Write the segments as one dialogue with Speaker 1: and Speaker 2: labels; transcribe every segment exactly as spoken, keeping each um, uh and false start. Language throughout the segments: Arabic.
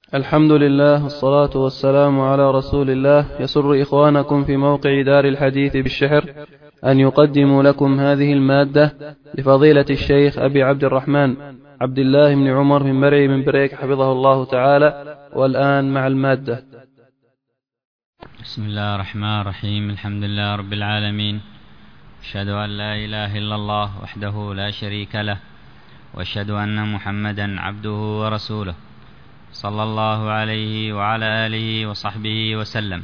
Speaker 1: الحمد لله والصلاة والسلام على رسول الله. يسر إخوانكم في موقع دار الحديث بالشحر أن يقدموا لكم هذه المادة لفضيلة الشيخ أبي عبد الرحمن عبد الله بن عمر من مرعي من بريك حفظه الله تعالى. والآن مع المادة.
Speaker 2: بسم الله الرحمن الرحيم. الحمد لله رب العالمين، أشهد أن لا إله إلا الله وحده لا شريك له، وأشهد أن محمدا عبده ورسوله صلى الله عليه وعلى آله وصحبه وسلم.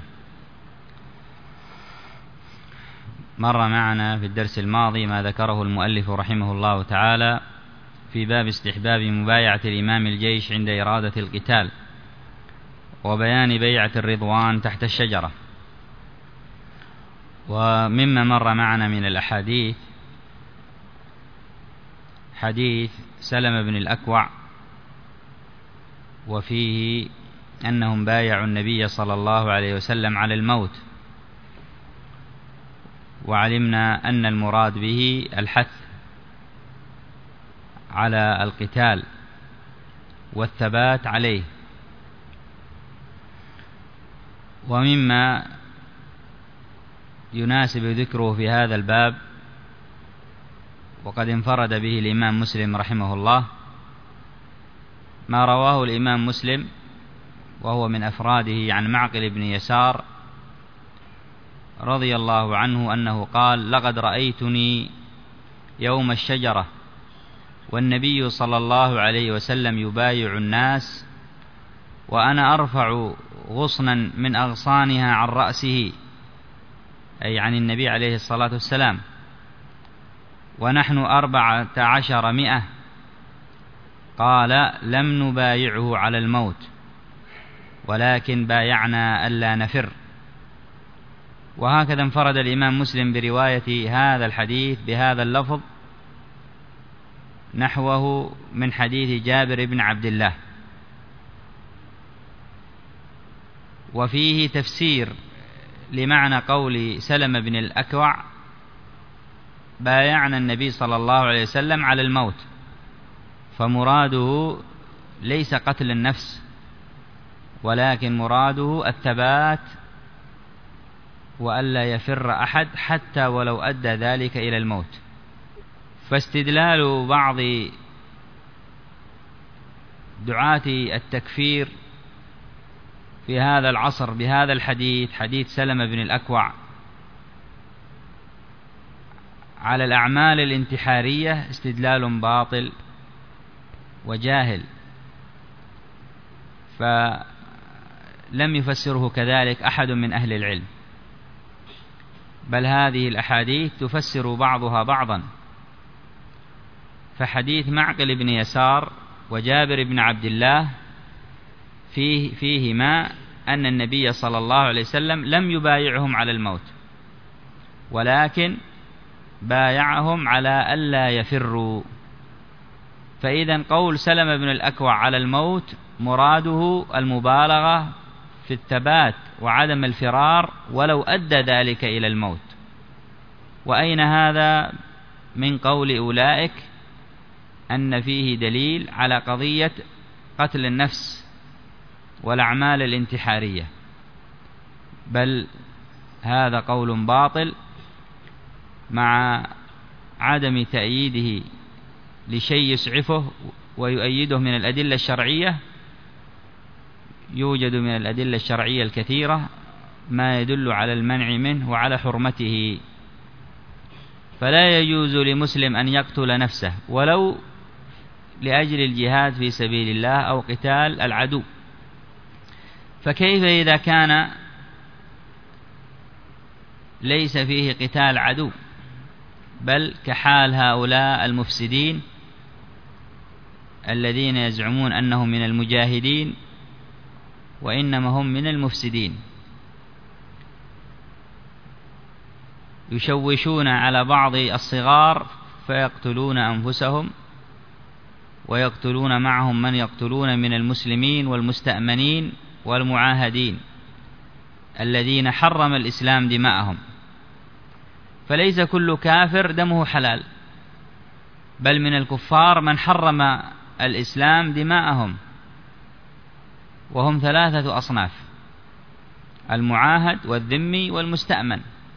Speaker 2: مر معنا في الدرس الماضي ما ذكره المؤلف رحمه الله تعالى في باب استحباب مبايعة الإمام الجيش عند إرادة القتال، وبيان بيعة الرضوان تحت الشجرة. ومما مر معنا من الأحاديث حديث سلمة بن الأكوع، وفيه أنهم بايعوا النبي صلى الله عليه وسلم على الموت، وعلمنا أن المراد به الحث على القتال والثبات عليه. ومما يناسب ذكره في هذا الباب وقد انفرد به الإمام مسلم رحمه الله ما رواه الإمام مسلم وهو من أفراده عن معقل بن يسار رضي الله عنه أنه قال: لقد رأيتني يوم الشجرة والنبي صلى الله عليه وسلم يبايع الناس، وأنا أرفع غصنا من أغصانها عن رأسه، أي عن النبي عليه الصلاة والسلام، ونحن أربعة عشر مئة. قال: لم نبايعه على الموت، ولكن بايعنا ألا نفر. وهكذا انفرد الإمام مسلم برواية هذا الحديث بهذا اللفظ نحوه من حديث جابر بن عبد الله. وفيه تفسير لمعنى قول سلمة بن الأكوع: بايعنا النبي صلى الله عليه وسلم على الموت، فمراده ليس قتل النفس، ولكن مراده الثبات وألا يفر أحد حتى ولو أدى ذلك إلى الموت. فاستدلال بعض دعاة التكفير في هذا العصر بهذا الحديث، حديث سلمة بن الأكوع، على الأعمال الانتحارية استدلال باطل وجاهل، فلم يفسره كذلك أحد من أهل العلم، بل هذه الأحاديث تفسر بعضها بعضا. فحديث معقل بن يسار وجابر بن عبد الله فيه فيهما أن النبي صلى الله عليه وسلم لم يبايعهم على الموت، ولكن بايعهم على ألا يفروا. فإذا قول سلمة بن الأكوع على الموت مراده المبالغة في الثبات وعدم الفرار ولو أدى ذلك إلى الموت. وأين هذا من قول أولئك أن فيه دليل على قضية قتل النفس والأعمال الانتحارية؟ بل هذا قول باطل مع عدم تأييده لشيء يسعفه ويؤيده من الأدلة الشرعية. يوجد من الأدلة الشرعية الكثيرة ما يدل على المنع منه وعلى حرمته. فلا يجوز لمسلم أن يقتل نفسه ولو لأجل الجهاد في سبيل الله أو قتال العدو. فكيف إذا كان ليس فيه قتال عدو، بل كحال هؤلاء المفسدين الذين يزعمون أنهم من المجاهدين وإنما هم من المفسدين، يشوشون على بعض الصغار فيقتلون أنفسهم ويقتلون معهم من يقتلون من المسلمين والمستأمنين والمعاهدين الذين حرم الإسلام دماءهم. فليس كل كافر دمه حلال، بل من الكفار من حرم الإسلام دماءهم، وهم ثلاثة أصناف: المعاهد والذمي والمستأمن.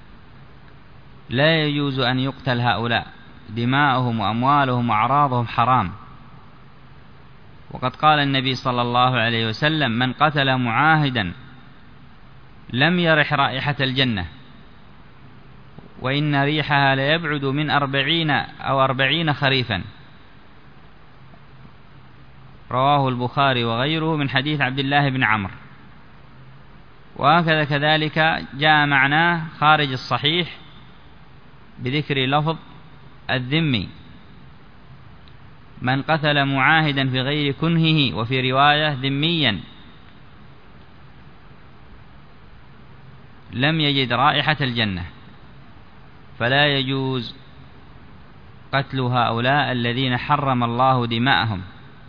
Speaker 2: لا يجوز أن يقتل هؤلاء، دماؤهم وأموالهم وأعراضهم حرام. وقد قال النبي صلى الله عليه وسلم: من قتل معاهدا لم يرح رائحة الجنة، وإن ريحها ليبعد من أربعين أو أربعين خريفا. رواه البخاري وغيره من حديث عبد الله بن عمرو. وهكذا كذلك جاء معناه خارج الصحيح بذكر لفظ الذمي: من قتل معاهدا في غير كنهه، وفي رواية ذميا، لم يجد رائحة الجنة. فلا يجوز قتل هؤلاء الذين حرم الله دماءهم.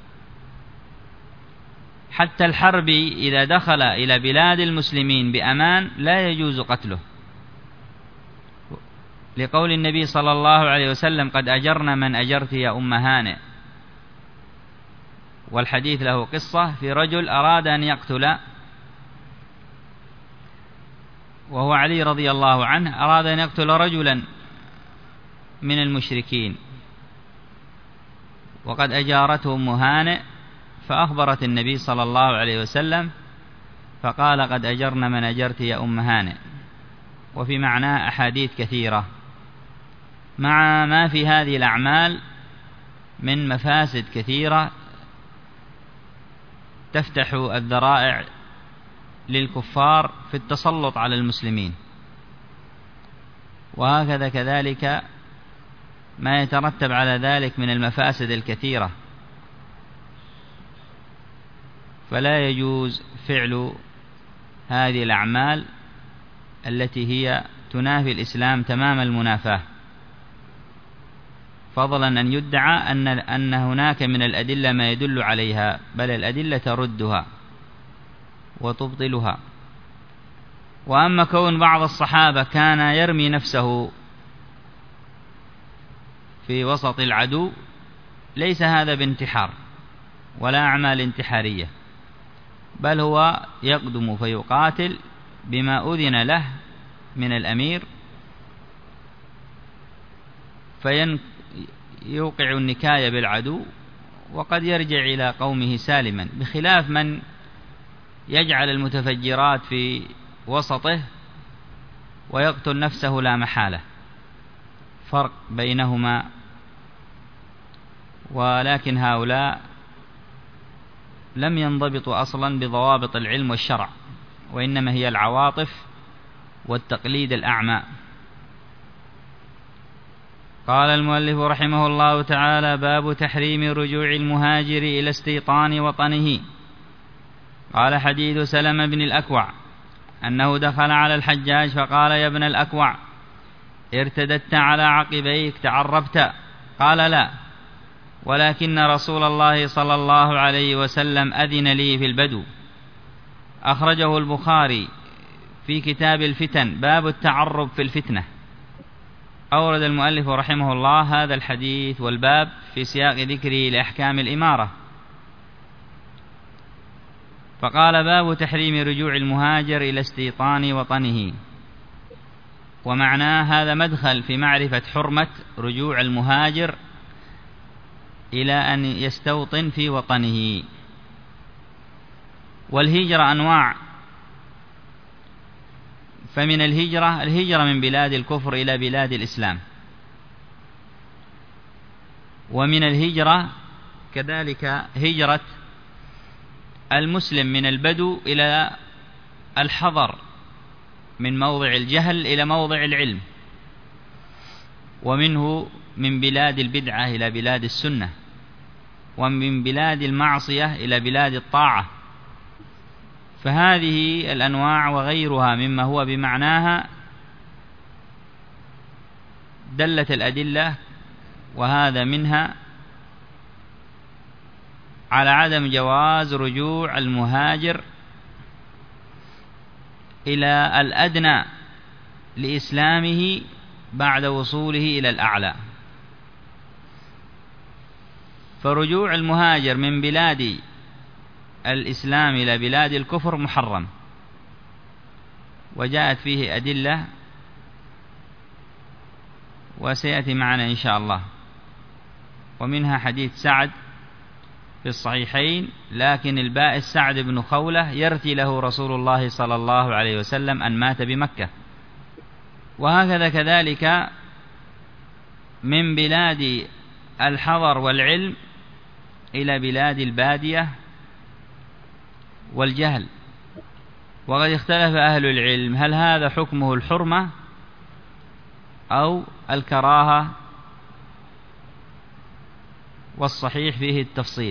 Speaker 2: حتى الحربي إذا دخل إلى بلاد المسلمين بأمان لا يجوز قتله، لقول النبي صلى الله عليه وسلم: قد أجرنا من أجرت يا أم هانئ. والحديث له قصة في رجل أراد أن يقتل، وهو علي رضي الله عنه، أراد أن يقتل رجلا من المشركين، وقد أجارته أم هانئ، فأخبرت النبي صلى الله عليه وسلم فقال: قد أجرنا من أجرت يا أم هانئ. وفي معناه أحاديث كثيرة، مع ما في هذه الأعمال من مفاسد كثيرة تفتح الذرائع للكفار في التسلط على المسلمين. وهكذا كذلك ما يترتب على ذلك من المفاسد الكثيرة. فلا يجوز فعل هذه الأعمال التي هي تنافي الإسلام تمام المنافاة، فضلا أن يدعى أن أن هناك من الأدلة ما يدل عليها، بل الأدلة تردها وتبطلها. وأما كون بعض الصحابة كان يرمي نفسه في وسط العدو، ليس هذا بانتحار ولا أعمال انتحارية، بل هو يقدم فيقاتل بما أذن له من الأمير، فيوقع النكاية بالعدو وقد يرجع إلى قومه سالما، بخلاف من يجعل المتفجرات في وسطه ويقتل نفسه لا محالة. فرق بينهما. ولكن هؤلاء لم ينضبطوا أصلا بضوابط العلم والشرع، وإنما هي العواطف والتقليد الأعمى. قال المؤلف رحمه الله تعالى: باب تحريم رجوع المهاجر إلى استيطان وطنه. قال: حديث سلمة بن الأكوع أنه دخل على الحجاج فقال: يا ابن الأكوع، ارتددت على عقبيك تعربت؟ قال: لا، ولكن رسول الله صلى الله عليه وسلم أذن لي في البدو. أخرجه البخاري في كتاب الفتن، باب التعرب في الفتنة. أورد المؤلف رحمه الله هذا الحديث والباب في سياق ذكره لأحكام الإمارة، فقال: باب تحريم رجوع المهاجر إلى استيطان وطنه. ومعناه هذا مدخل في معرفة حرمة رجوع المهاجر إلى أن يستوطن في وطنه. والهجرة أنواع، فمن الهجرة الهجرة من بلاد الكفر إلى بلاد الإسلام، ومن الهجرة كذلك هجرة المسلم من البدو إلى الحضر، من موضع الجهل إلى موضع العلم، ومنه من بلاد البدعة إلى بلاد السنة، ومن بلاد المعصية إلى بلاد الطاعة. فهذه الأنواع وغيرها مما هو بمعناها دلت الأدلة، وهذا منها على عدم جواز رجوع المهاجر إلى الأدنى لإسلامه بعد وصوله إلى الأعلى. فرجوع المهاجر من بلاد الإسلام إلى بلاد الكفر محرم، وجاءت فيه أدلة وسيأتي معنا إن شاء الله، ومنها حديث سعد في الصحيحين: لكن البائس سعد بن خولة يرثي له رسول الله صلى الله عليه وسلم أن مات بمكة. وهكذا كذلك من بلاد الحضر والعلم إلى بلاد البادية والجهل. وقد اختلف أهل العلم هل هذا حكمه الحرمة أو الكراهة، والصحيح فيه التفصيل.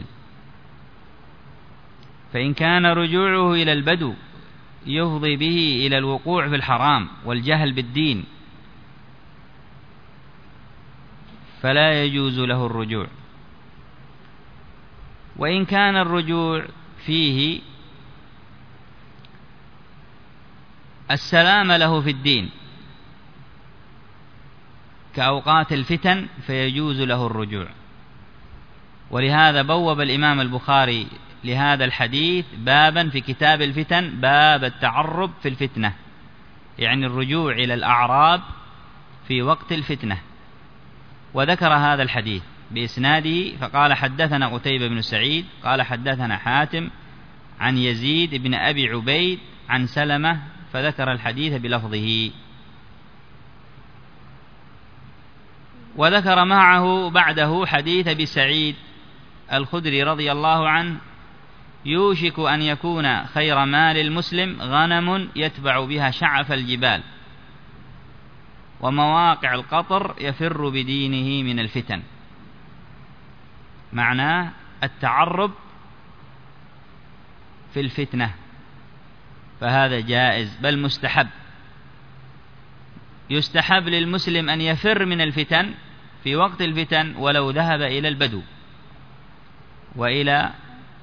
Speaker 2: فإن كان رجوعه إلى البدو يفضي به إلى الوقوع في الحرام والجهل بالدين فلا يجوز له الرجوع. وإن كان الرجوع فيه السلام له في الدين كأوقات الفتن فيجوز له الرجوع. ولهذا بوب الإمام البخاري لهذا الحديث بابا في كتاب الفتن، باب التعرب في الفتنة، يعني الرجوع إلى الأعراب في وقت الفتنة. وذكر هذا الحديث بإسناده فقال: حدثنا قتيبة بن سعيد قال حدثنا حاتم عن يزيد بن أبي عبيد عن سلمة، فذكر الحديث بلفظه. وذكر معه بعده حديث أبي سعيد الخدري رضي الله عنه: يوشك أن يكون خير مال المسلم غنم يتبع بها شعف الجبال ومواقع القطر يفر بدينه من الفتن. معناه التعرب في الفتنة، فهذا جائز بل مستحب. يستحب للمسلم أن يفر من الفتن في وقت الفتن ولو ذهب إلى البدو وإلى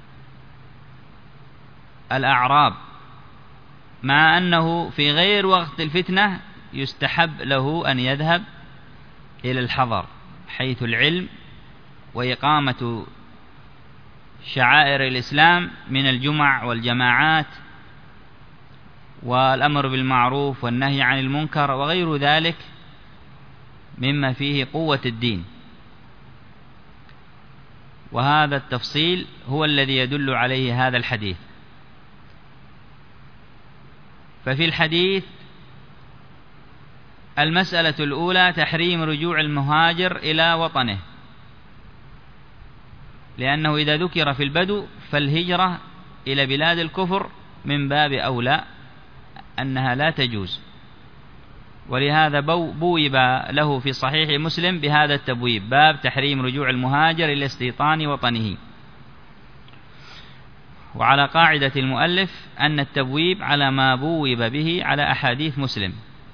Speaker 2: الأعراب، مع أنه في غير وقت الفتنة يستحب له أن يذهب إلى الحضر حيث العلم وإقامة شعائر الإسلام من الجمع والجماعات والأمر بالمعروف والنهي عن المنكر وغير ذلك مما فيه قوة الدين. وهذا التفصيل هو الذي يدل عليه هذا الحديث. ففي الحديث المسألة الأولى تحريم رجوع المهاجر إلى وطنه، لأنه إذا ذكر في البدو فالهجرة إلى بلاد الكفر من باب أولى أنها لا تجوز. ولهذا بويب له في صحيح مسلم بهذا التبويب: باب تحريم رجوع المهاجر إلى استيطان وطنه. وعلى قاعدة المؤلف أن التبويب على ما بويب به على أحاديث مسلم.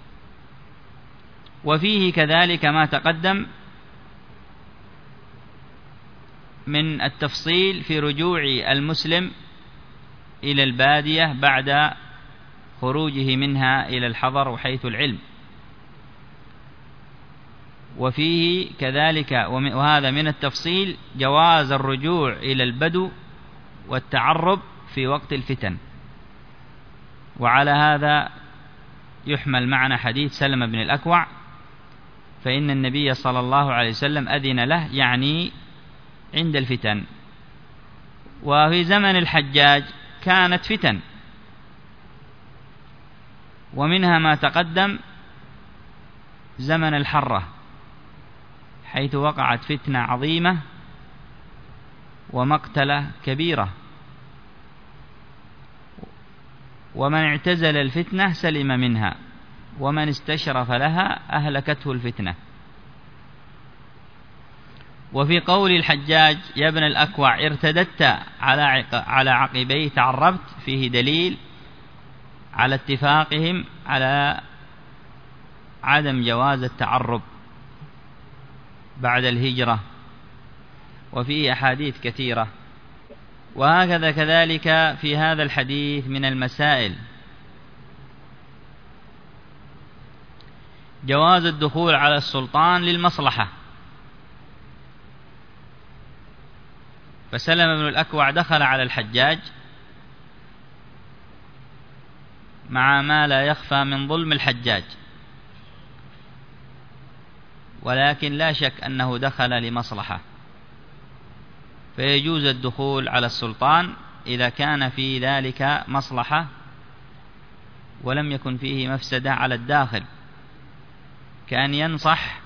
Speaker 2: وفيه كذلك ما تقدم من التفصيل في رجوع المسلم إلى البادية بعد خروجه منها إلى الحضر وحيث العلم. وفيه كذلك وهذا من التفصيل جواز الرجوع إلى البدو والتعرب في وقت الفتن. وعلى هذا يحمل معنا حديث سلمة بن الأكوع، فإن النبي صلى الله عليه وسلم أذن له، يعني عند الفتن. وفي زمن الحجاج كانت فتن، ومنها ما تقدم زمن الحرة حيث وقعت فتنة عظيمة ومقتلة كبيرة، ومن اعتزل الفتنة سلم منها، ومن استشرف لها أهلكته الفتنة. وفي قول الحجاج: يا ابن الأكوع ارتددت على على عقبيه تعربت، فيه دليل على اتفاقهم على عدم جواز التعرب بعد الهجرة، وفيه أحاديث كثيرة. وهكذا كذلك في هذا الحديث من المسائل جواز الدخول على السلطان للمصلحة. فسلم بن الأكوع دخل على الحجاج مع ما لا يخفى من ظلم الحجاج، ولكن لا شك أنه دخل لمصلحة، فيجوز الدخول على السلطان إذا كان في ذلك مصلحة ولم يكن فيه مفسدة على الداخل، كأن ينصح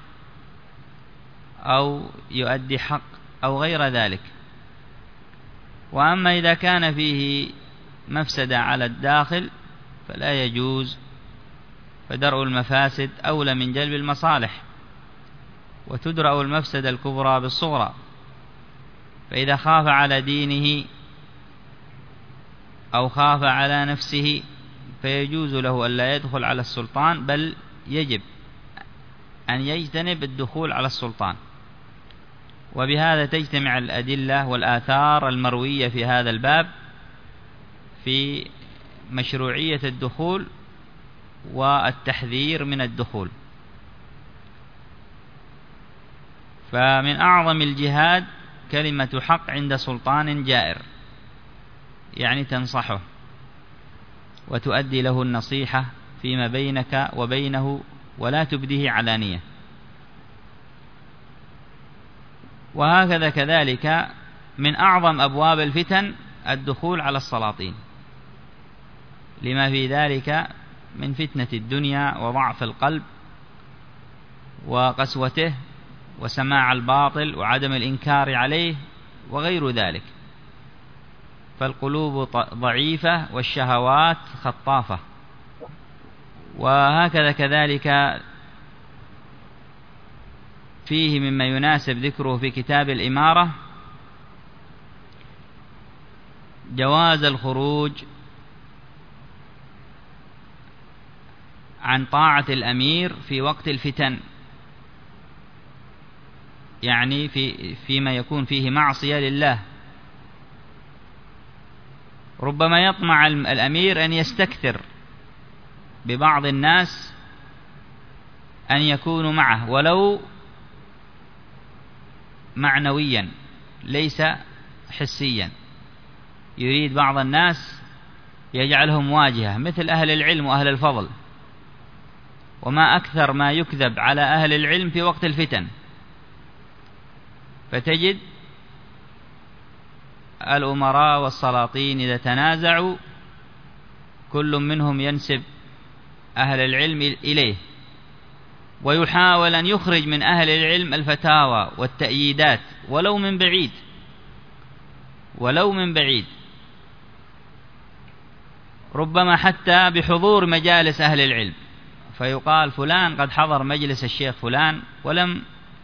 Speaker 2: أو يؤدي حق أو غير ذلك. وأما إذا كان فيه مفسدة على الداخل فلا يجوز، فدرء المفاسد أولى من جلب المصالح، وتدرأ المفسدة الكبرى بالصغرى. فإذا خاف على دينه أو خاف على نفسه فيجوز له ألا يدخل على السلطان، بل يجب أن يجتنب الدخول على السلطان. وبهذا تجتمع الأدلة والآثار المروية في هذا الباب في مشروعية الدخول والتحذير من الدخول. فمن أعظم الجهاد كلمة حق عند سلطان جائر، يعني تنصحه وتؤدي له النصيحة فيما بينك وبينه ولا تبديه علانية. وهكذا كذلك من أعظم أبواب الفتن الدخول على السلاطين، لما في ذلك من فتنة الدنيا وضعف القلب وقسوته وسماع الباطل وعدم الإنكار عليه وغير ذلك. فالقلوب ضعيفة والشهوات خطافة. وهكذا كذلك فيه مما يناسب ذكره في كتاب الإمارة جواز الخروج عن طاعة الأمير في وقت الفتن، يعني في فيما يكون فيه معصية لله. ربما يطمع الأمير أن يستكثر ببعض الناس أن يكونوا معه ولو معنويا ليس حسيا، يريد بعض الناس يجعلهم واجهة مثل أهل العلم وأهل الفضل. وما أكثر ما يكذب على أهل العلم في وقت الفتن، فتجد الأمراء والسلاطين إذا تنازعوا كل منهم ينسب أهل العلم إليه، ويحاول أن يخرج من أهل العلم الفتاوى والتأييدات ولو من بعيد ولو من بعيد ربما حتى بحضور مجالس أهل العلم، فيقال فلان قد حضر مجلس الشيخ فلان ولم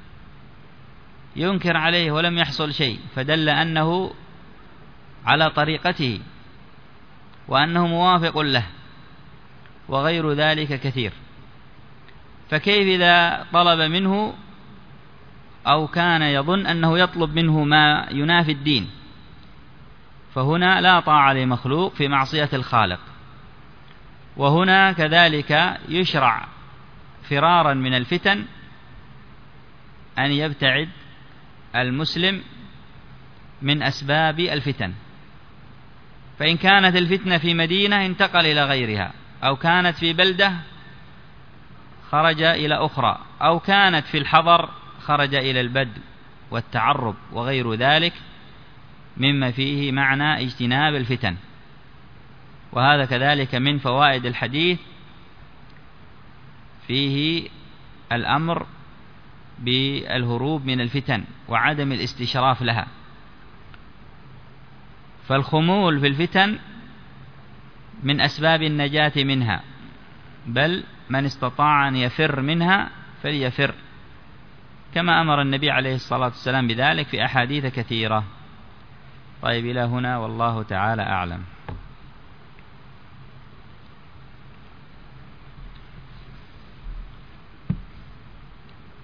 Speaker 2: ينكر عليه ولم يحصل شيء، فدل أنه على طريقته وأنه موافق له، وغير ذلك كثير. فكيف إذا طلب منه أو كان يظن أنه يطلب منه ما ينافي الدين؟ فهنا لا طاعة لمخلوق في معصية الخالق. وهنا كذلك يشرع فرارا من الفتن أن يبتعد المسلم من أسباب الفتن. فإن كانت الفتنة في مدينة انتقل إلى غيرها، أو كانت في بلدة خرج إلى أخرى، أو كانت في الحضر خرج إلى البدو والتعرب وغير ذلك مما فيه معنى اجتناب الفتن. وهذا كذلك من فوائد الحديث، فيه الأمر بالهروب من الفتن وعدم الاستشراف لها. فالخمول في الفتن من أسباب النجاة منها، بل من استطاع أن يفر منها فليفر، كما أمر النبي عليه الصلاة والسلام بذلك في أحاديث كثيرة. طيب، إلى هنا والله تعالى أعلم.